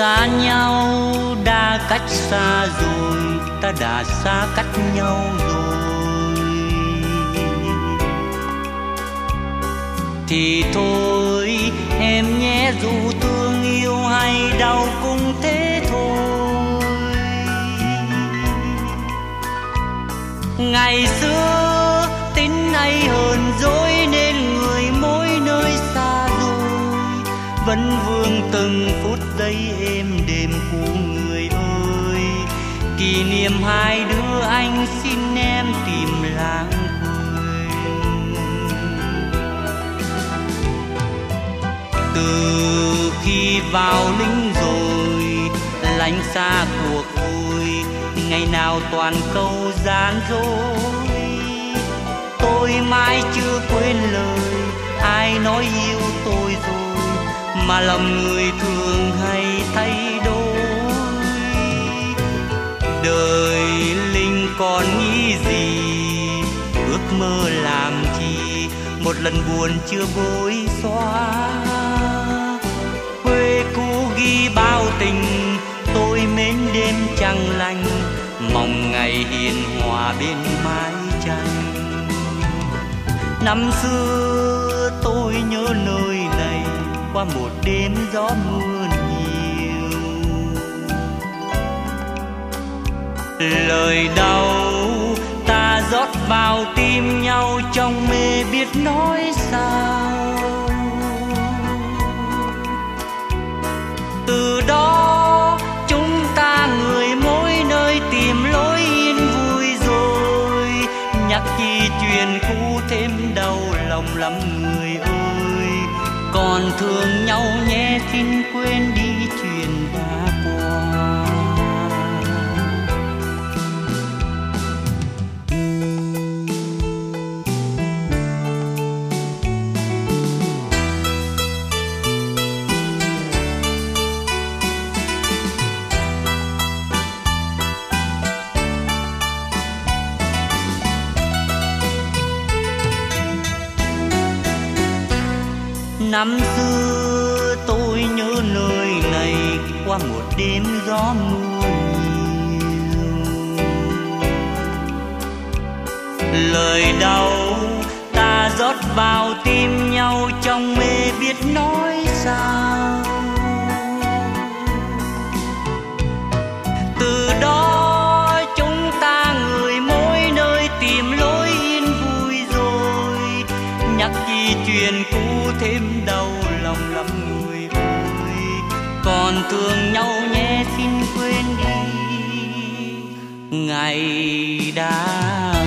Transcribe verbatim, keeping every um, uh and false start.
Xa nhau đã cách xa rồi, ta đã xa cách nhau rồi, thì thôi em nhé, dù thương yêu hay đau cũng thế thôi. Ngày xưa tính ấy hờn dỗi nên người mỗi nơi xa rồi, vẫn vương từng phút giây êm đềm của người ơi. Kỷ niệm hai đứa anh xin em tìm lãng quên. Từ khi vào lính rồi lánh xa cuộc vui, ngày nào toàn câu gian dối. Tôi mãi chưa quên lời ai nói yêu tôi rồi, mà lòng người thường hay thay đổi. Đời linh còn nghĩ gì, ước mơ làm chi, một lần buồn chưa bối xóa. Quê cũ ghi bao tình, tôi mến đêm trăng lành, mong ngày hiền hòa bên mái tranh. Năm xưa tôi nhớ nơi này qua một đêm gió mưa nhiều. Lời đau ta rót vào tim nhau, trong mê biết nói sao. Từ đó chúng ta người mỗi nơi tìm lối yên vui rồi, nhắc chi chuyện cũ thêm đau lòng lắm người ơi. Còn thương nhau nhé, xin quên đi chuyện đã qua. Năm xưa tôi nhớ nơi này qua một đêm gió mưa nhiều. Lời đau ta rót vào tim nhau, trong mê biết nói sao. Từ đó chúng ta người mỗi nơi tìm lối yên vui rồi, nhắc chi chuyện cũ thêm đau lòng lắm người ơi. Còn thương nhau nhé, xin quên đi ngày đã